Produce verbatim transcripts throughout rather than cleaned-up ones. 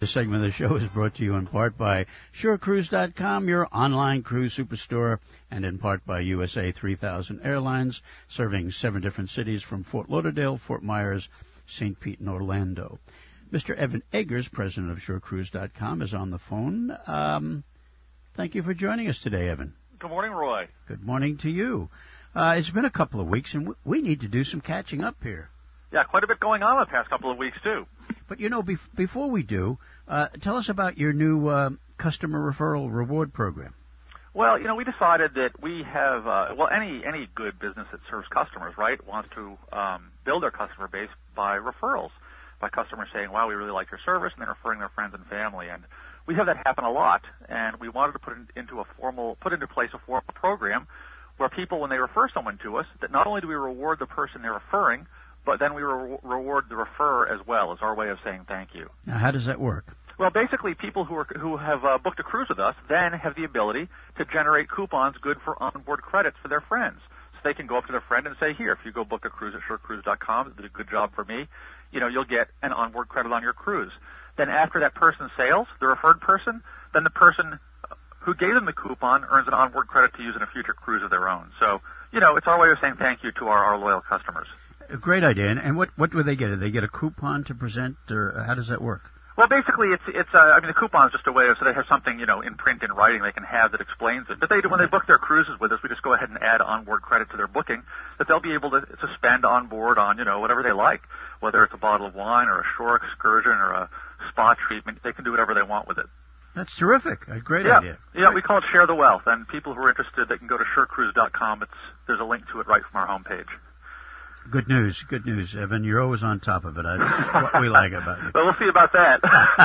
This segment of the show is brought to you in part by Shore Cruise dot com, your online cruise superstore, and in part by U S A three thousand Airlines, serving seven different cities from Fort Lauderdale, Fort Myers, Saint Pete, and Orlando. Mister Evan Eggers, president of Shore Cruise dot com, is on the phone. Um, thank you for joining us today, Evan. Good morning, Roy. Good morning to you. Uh, it's been a couple of weeks, and w- we need to do some catching up here. Yeah, quite a bit going on the past couple of weeks, too. But, you know, bef- before we do, uh, tell us about your new uh, customer referral reward program. Well, you know, we decided that we have, uh, well, any any good business that serves customers, right, wants to um, build their customer base by referrals, by customers saying, wow, we really like your service, and then referring their friends and family. And we have that happen a lot, and we wanted to put in, into a formal, put into place a formal program where people, when they refer someone to us, that not only do we reward the person they're referring, but then we re- reward the referrer as well as our way of saying thank you. Now, how does that work? Well, basically, people who are, who have uh, booked a cruise with us then have the ability to generate coupons good for onboard credits for their friends. So they can go up to their friend and say, here, if you go book a cruise at Shore Cruise dot com, it did a good job for me, you know, you'll get an onboard credit on your cruise. Then after that person sails, the referred person, then the person who gave them the coupon earns an onboard credit to use in a future cruise of their own. So, you know, it's our way of saying thank you to our, our loyal customers. A great idea. And, and what, what do they get? Do they get a coupon to present, or how does that work? Well, basically, it's it's. Uh, I mean, the coupon is just a way of so they have something, you know, in print in writing they can have that explains it. But they when they book their cruises with us, we just go ahead and add onboard credit to their booking that they'll be able to, to spend on board on, you know, whatever they like, whether it's a bottle of wine or a shore excursion or a spa treatment. They can do whatever they want with it. That's terrific. A great yeah. idea. Yeah, we call it Share the Wealth, and people who are interested, they can go to Shore Cruise dot com. It's there's a link to it right from our homepage. Good news, good news, Evan. You're always on top of it. That's what we like about you. Well, we'll see about that.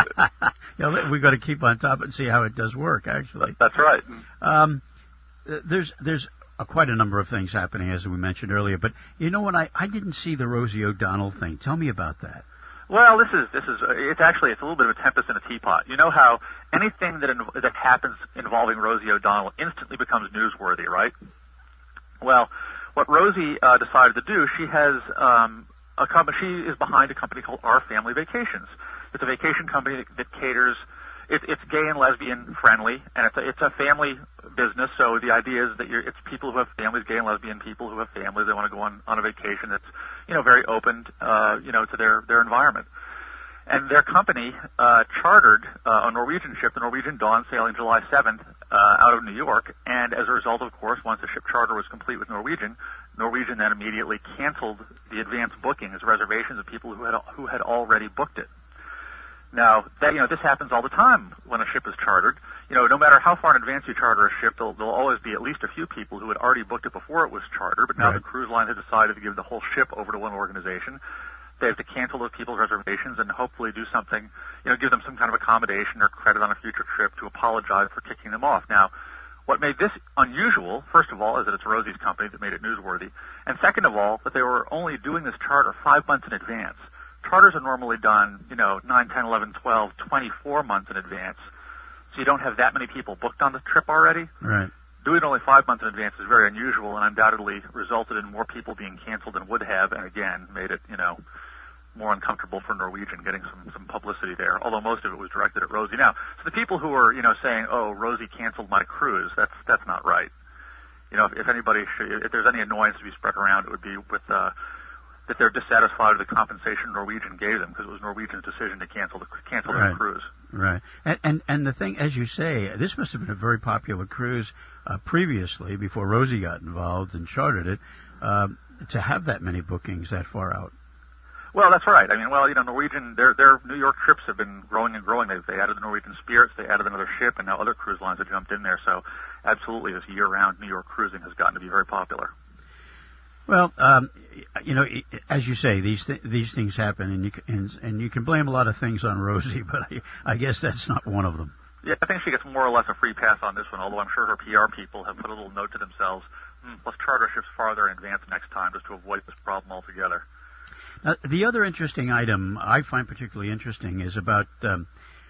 Yeah, we've got to keep on top of it and see how it does work, actually. That's right. Um, there's there's a, quite a number of things happening, as we mentioned earlier. But, you know what, I, I didn't see the Rosie O'Donnell thing. Tell me about that. Well, this is this is it's actually it's a little bit of a tempest in a teapot. You know how anything that inv- that happens involving Rosie O'Donnell instantly becomes newsworthy, right? Well, what Rosie uh, decided to do, she has um, a company. She is behind a company called Our Family Vacations. It's a vacation company that, that caters. It, it's gay and lesbian friendly, and it's a, it's a family business. So the idea is that you're, it's people who have families, gay and lesbian people who have families. They want to go on, on a vacation that's, you know, very open, uh, you know, to their their environment. And their company uh, chartered uh, a Norwegian ship, the Norwegian Dawn, sailing July seventh uh, out of New York. And as a result, of course, once the ship charter was complete with Norwegian, Norwegian then immediately canceled the advance bookings, reservations of people who had who had already booked it. Now, that, you know, this happens all the time when a ship is chartered. You know, no matter how far in advance you charter a ship, there'll, there'll always be at least a few people who had already booked it before it was chartered. But now right. the cruise line has decided to give the whole ship over to one organization. They have to cancel those people's reservations and hopefully do something, you know, give them some kind of accommodation or credit on a future trip to apologize for kicking them off. Now, what made this unusual, first of all, is that it's Rosie's company that made it newsworthy. And second of all, that they were only doing this charter five months in advance. Charters are normally done, you know, nine, ten, eleven, twelve, twenty-four months in advance. So you don't have that many people booked on the trip already. Right. Doing it only five months in advance is very unusual and undoubtedly resulted in more people being canceled than would have, and again, made it, you know, more uncomfortable for Norwegian getting some, some publicity there, although most of it was directed at Rosie. Now, so the people who are, you know, saying, oh, Rosie canceled my cruise, that's that's not right. You know, if, if anybody should, if there's any annoyance to be spread around, it would be with, uh, that they're dissatisfied with the compensation Norwegian gave them because it was Norwegian's decision to cancel the cancel right. their cruise. Right. And, and and the thing, as you say, this must have been a very popular cruise uh, previously, before Rosie got involved and chartered it, uh, to have that many bookings that far out. Well, that's right. I mean, well, you know, Norwegian, their their New York trips have been growing and growing. They've they added the Norwegian Spirits, they added another ship, and now other cruise lines have jumped in there. So, absolutely, this year-round New York cruising has gotten to be very popular. Well, um, you know, as you say, these th- these things happen, and you can, and, and you can blame a lot of things on Rosie, but I, I guess that's not one of them. Yeah, I think she gets more or less a free pass on this one, although I'm sure her P R people have put a little note to themselves, hmm, let's charter ships farther in advance next time just to avoid this problem altogether. Now, the other interesting item I find particularly interesting is about um,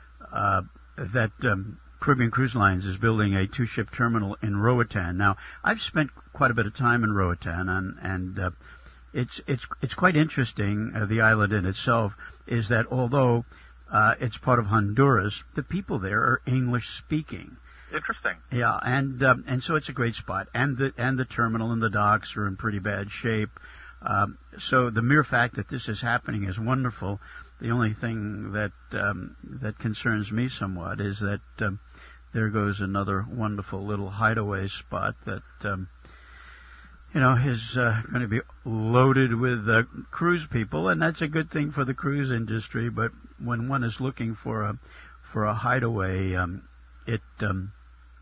uh, that um, Caribbean Cruise Lines is building a two-ship terminal in Roatan. Now, I've spent quite a bit of time in Roatan, and, and uh, it's it's it's quite interesting. Uh, the island in itself is that although Uh, it's part of Honduras. The people there are English-speaking. Interesting. Yeah, and um, and so it's a great spot. And the and the terminal and the docks are in pretty bad shape. Um, so the mere fact that this is happening is wonderful. The only thing that um, that concerns me somewhat is that um, there goes another wonderful little hideaway spot that um, you know is uh, going to be loaded with uh, cruise people, and that's a good thing for the cruise industry. But when one is looking for a for a hideaway, um, it um,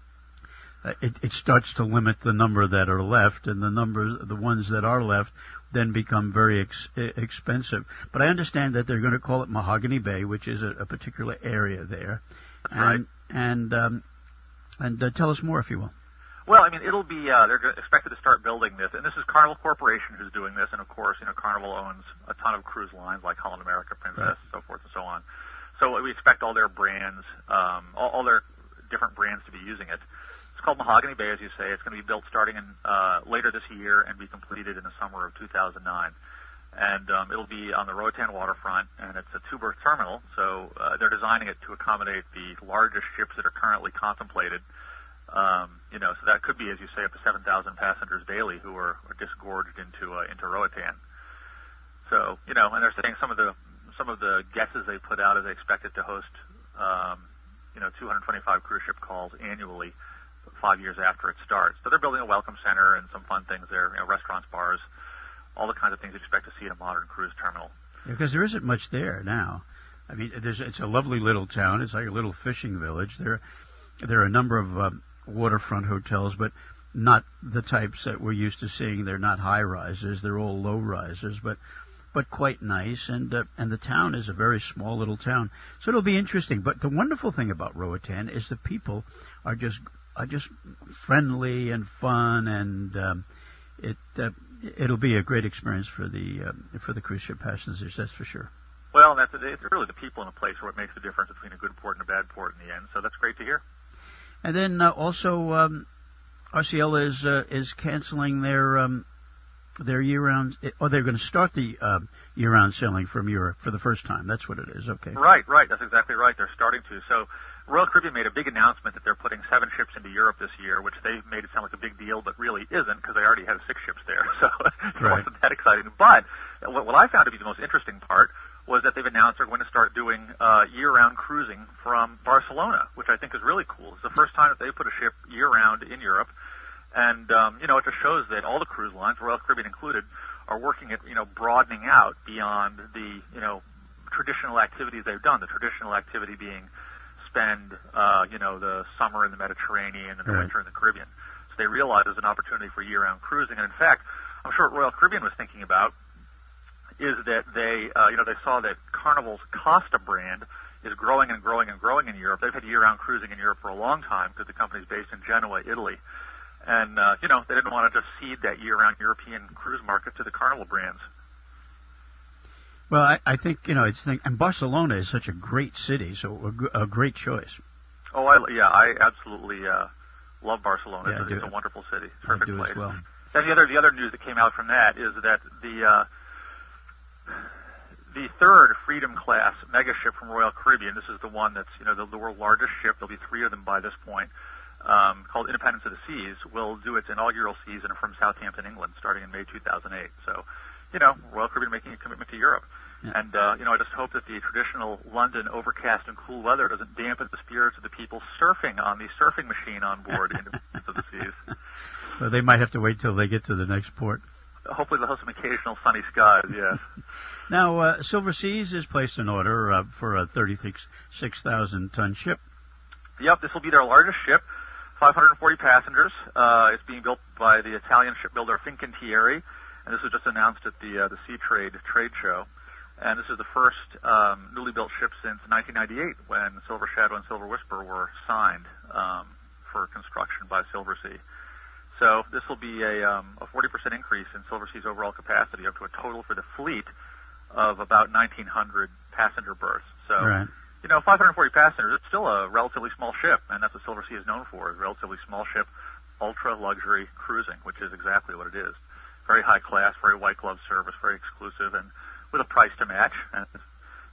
It, it starts to limit the number that are left, and the number, the ones that are left, then become very ex- expensive. But I understand that they're going to call it Mahogany Bay, which is a, a particular area there. That's and, right. And um, and uh, tell us more, if you will. Well, I mean, it'll be, uh, they're expected to start building this, and this is Carnival Corporation who's doing this, and of course, you know, Carnival owns a ton of cruise lines like Holland America, Princess, right. so forth and so on. So we expect all their brands, um, all, all their different brands to be using it. It's called Mahogany Bay, as you say. It's going to be built starting in uh, later this year and be completed in the summer of two thousand nine. And um, it'll be on the Roatan waterfront, and it's a two-berth terminal, so uh, they're designing it to accommodate the largest ships that are currently contemplated. Um, you know, so that could be, as you say, up to seven thousand passengers daily who are, are disgorged into uh, into Roatan. So, you know, and they're saying some of the some of the guesses they put out is they expect it to host, um, you know, two hundred twenty-five cruise ship calls annually, five years after it starts. So they're building a welcome center and some fun things there, you know, restaurants, bars, all the kinds of things you expect to see in a modern cruise terminal. Yeah, because there isn't much there now. I mean, there's, it's a lovely little town. It's like a little fishing village. There, there are a number of um, waterfront hotels, but not the types that we're used to seeing. They're not high risers. They're all low risers, but but quite nice. And uh, and the town is a very small little town, so it'll be interesting. But the wonderful thing about Roatan is the people are just are just friendly and fun, and um, it uh, it'll be a great experience for the uh, for the cruise ship passengers. That's for sure. Well, that's it's really the people in a place where it makes the difference between a good port and a bad port in the end. So that's great to hear. And then uh, also, um, R C L is uh, is canceling their um, their year-round, or they're going to start the uh, year-round sailing from Europe for the first time. That's what it is. Okay. Right, right. That's exactly right. They're starting to. So Royal Caribbean made a big announcement that they're putting seven ships into Europe this year, which they made it sound like a big deal, but really isn't, because they already have six ships there. So it right. wasn't that exciting. But what, what I found to be the most interesting part was that they've announced they're going to start doing uh, year-round cruising from Barcelona, which I think is really cool. It's the first time that they put a ship year-round in Europe. And, um, you know, it just shows that all the cruise lines, Royal Caribbean included, are working at, you know, broadening out beyond the, you know, traditional activities they've done. The traditional activity being spend, uh, you know, the summer in the Mediterranean and the right. winter in the Caribbean. So they realized there's an opportunity for year-round cruising. And, in fact, I'm sure what Royal Caribbean was thinking about is that they, uh, you know, they saw that Carnival's Costa brand is growing and growing and growing in Europe. They've had year-round cruising in Europe for a long time because the company's based in Genoa, Italy. And, uh, you know, they didn't want to just cede that year-round European cruise market to the Carnival brands. Well, I, I think, you know, it's think, and Barcelona is such a great city, so a, a great choice. Oh, I, yeah, I absolutely uh, love Barcelona. Yeah, it's, it's a wonderful city. Perfect I do place. As well. And the other, the other news that came out from that is that the uh, the third Freedom class mega ship from Royal Caribbean, this is the one that's, you know, the, the world's largest ship. There'll be three of them by this point. Um, called Independence of the Seas, will do its inaugural season from Southampton, England, starting in May two thousand eight. So, you know, Royal Caribbean making a commitment to Europe. Yeah. And, uh, you know, I just hope that the traditional London overcast and cool weather doesn't dampen the spirits of the people surfing on the surfing machine on board Independence of the Seas. Well, they might have to wait till they get to the next port. Hopefully they'll have some occasional sunny skies, yes. Now, uh, Silver Seas has placed an order uh, for a thirty-six thousand ton ship. Yep, this will be their largest ship. five hundred forty passengers. Uh, it's being built by the Italian shipbuilder Fincantieri, and this was just announced at the uh, the Sea Trade trade show. And this is the first um, newly built ship since nineteen ninety-eight, when Silver Shadow and Silver Whisper were signed um, for construction by Silversea. So this will be a, um, a forty percent increase in Silversea's overall capacity, up to a total for the fleet of about nineteen hundred passenger berths. So. Right. You know, five hundred forty passengers, it's still a relatively small ship, and that's what Silversea is known for, is relatively small ship, ultra-luxury cruising, which is exactly what it is. Very high class, very white glove service, very exclusive, and with a price to match. And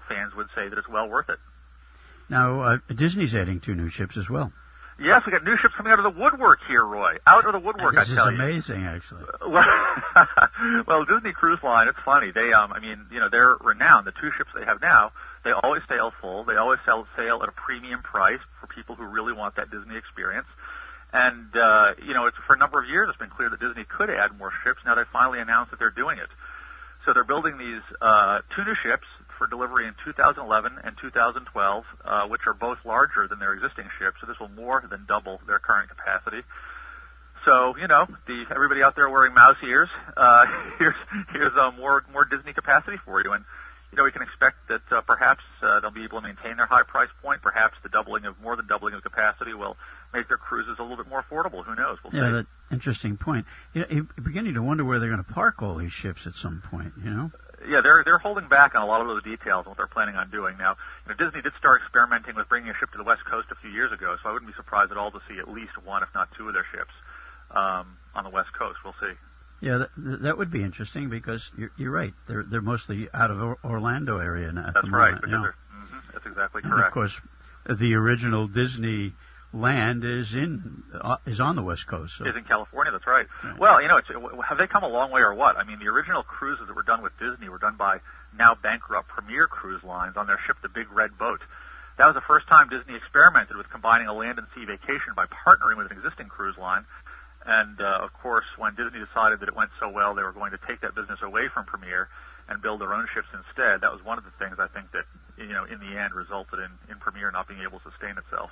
fans would say that it's well worth it. Now, uh, Disney's adding two new ships as well. Yes, we got new ships coming out of the woodwork here, Roy. Out of the woodwork, this I tell you. This is amazing, actually. Well, well, Disney Cruise Line, it's funny. They, um, I mean, you know, they're renowned. The two ships they have now, they always sail full. They always sell, sail at a premium price for people who really want that Disney experience. And, uh, you know, it's, for a number of years it's been clear that Disney could add more ships. Now they finally announced that they're doing it. So they're building these uh, two new ships for delivery in two thousand eleven and two thousand twelve, uh, which are both larger than their existing ships. So this will more than double their current capacity. So, you know, the, everybody out there wearing mouse ears, uh, here's, here's uh, more, more Disney capacity for you. And, you know, we can expect that uh, perhaps uh, they'll be able to maintain their high price point. Perhaps the doubling of, more than doubling of capacity will make their cruises a little bit more affordable. Who knows? We'll yeah, see. That's interesting point. You know, you're beginning to wonder where they're going to park all these ships at some point, you know? Yeah, they're they're holding back on a lot of those details and what they're planning on doing. Now, you know, Disney did start experimenting with bringing a ship to the West Coast a few years ago, so I wouldn't be surprised at all to see at least one, if not two, of their ships um, on the West Coast. We'll see. Yeah, that, that would be interesting because you're, you're right. They're they're mostly out of Orlando area now. That's right. Because they're, mm-hmm, that's exactly correct. And of course, the original Disney land is in uh, is on the West Coast. So. Is in California. That's right. right. Well, you know, it's, have they come a long way or what? I mean, the original cruises that were done with Disney were done by now bankrupt Premier Cruise Lines on their ship, the Big Red Boat. That was the first time Disney experimented with combining a land and sea vacation by partnering with an existing cruise line. And, uh, of course, when Disney decided that it went so well, they were going to take that business away from Premier and build their own ships instead. That was one of the things I think that, you know, in the end resulted in, in Premier not being able to sustain itself.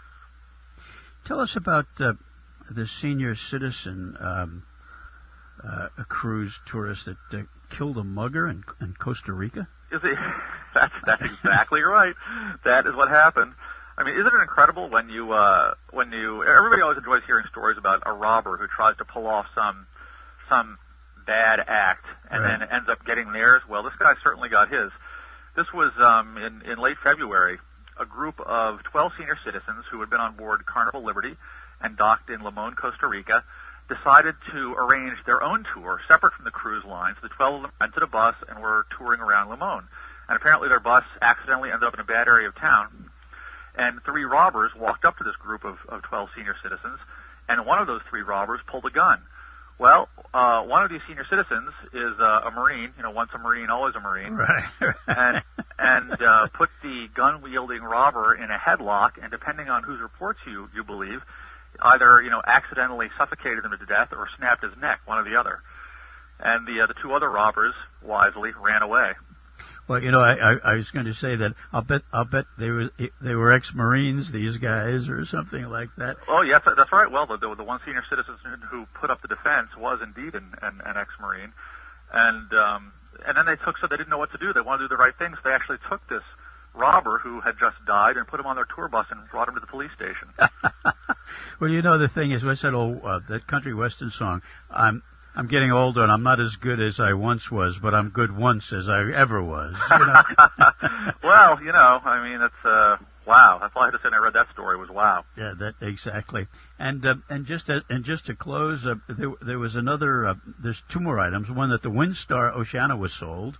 Tell us about uh, the senior citizen um, uh, a cruise tourist that uh, killed a mugger in, in Costa Rica. Is it? That's, that's exactly right. That is what happened. I mean, isn't it incredible when you, uh, when you, everybody always enjoys hearing stories about a robber who tries to pull off some, some bad act and right. then ends up getting theirs. Well, this guy certainly got his. This was, um, in, in late February, a group of twelve senior citizens who had been on board Carnival Liberty and docked in Limon, Costa Rica, decided to arrange their own tour separate from the cruise line. So the twelve of them rented a bus and were touring around Limon. And apparently their bus accidentally ended up in a bad area of town. And three robbers walked up to this group of, of twelve senior citizens, and one of those three robbers pulled a gun. Well, uh, one of these senior citizens is uh, a Marine, you know, once a Marine, always a Marine, right. and, and uh, put the gun-wielding robber in a headlock, and depending on whose reports you, you believe, either, you know, accidentally suffocated him to death or snapped his neck, one or the other. And the, uh, the two other robbers wisely ran away. Well, you know, I, I, I was going to say that I'll bet I'll bet they were they were ex-Marines, these guys, or something like that. Oh, yes, that's right. Well, the, the, the one senior citizen who put up the defense was indeed an, an, an ex-Marine, and um, and then they took so they didn't know what to do. They wanted to do the right thing, so they actually took this robber who had just died and put him on their tour bus and brought him to the police station. Well, you know, the thing is, what's that old uh, that country western song? I'm I'm getting older and I'm not as good as I once was, but I'm good once as I ever was. You know? Well, you know, I mean, it's uh, wow. That's all I had to say when I read that story was wow. Yeah, that exactly. And uh, and just to, and just to close, uh, there, there was another. Uh, there's two more items. One that the Windstar Oceania was sold.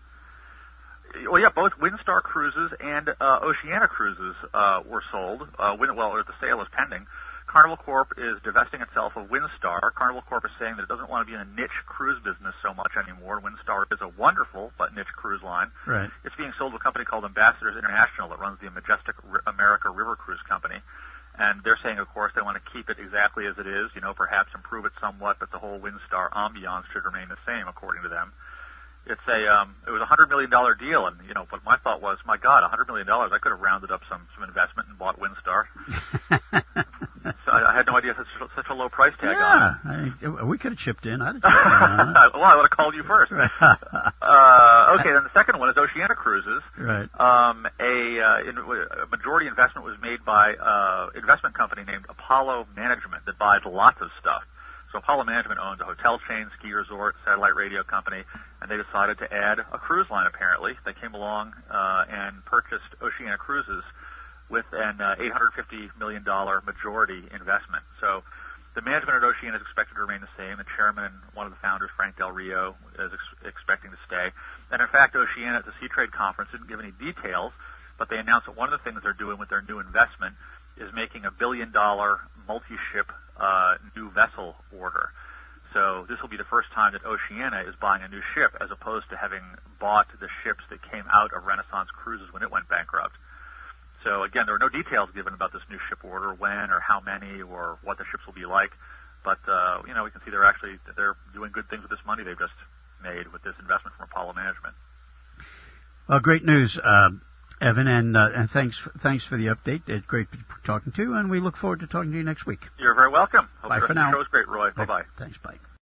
Well, yeah, both Windstar Cruises and uh, Oceania Cruises uh, were sold. Uh, well, the sale is pending. Carnival Corp is divesting itself of Windstar. Carnival Corp is saying that it doesn't want to be in a niche cruise business so much anymore. Windstar is a wonderful but niche cruise line. Right. It's being sold to a company called Ambassadors International that runs the Majestic America River Cruise Company. And they're saying, of course, they want to keep it exactly as it is, you know, perhaps improve it somewhat, but the whole Windstar ambiance should remain the same, according to them. It's a, um, it was a hundred million dollar deal, and you know, what my thought was, my God, a hundred million dollars, I could have rounded up some, some investment and bought Windstar. So I, I had no idea such, such a low price tag yeah, on it. I, we could have chipped in. I'd have chipped in on it. Well, I would have called you first. uh, okay, then the second one is Oceania Cruises. Right. Um, a, uh, in, a majority investment was made by an uh, investment company named Apollo Management that buys lots of stuff. So Apollo Management owns a hotel chain, ski resort, satellite radio company, and they decided to add a cruise line, apparently. They came along uh, and purchased Oceania Cruises with an uh, eight hundred fifty million dollars majority investment. So The management at Oceania is expected to remain the same. The chairman, one of the founders, Frank Del Rio, is ex- expecting to stay. And in fact, Oceania at the Sea Trade Conference didn't give any details, but they announced that one of the things they're doing with their new investment is making a billion-dollar multi-ship uh, new vessel order. So this will be the first time that Oceania is buying a new ship as opposed to having bought the ships that came out of Renaissance Cruises when it went bankrupt. So again, there are no details given about this new ship order, when or how many or what the ships will be like. But, uh, you know, we can see they're actually, they're doing good things with this money they've just made with this investment from Apollo Management. Well, great news, uh, Evan, and uh, and thanks thanks for the update. It's great talking to you, and we look forward to talking to you next week. You're very welcome. Hope Bye the for now. The show's great, Roy. Bye-bye. Thanks, bye.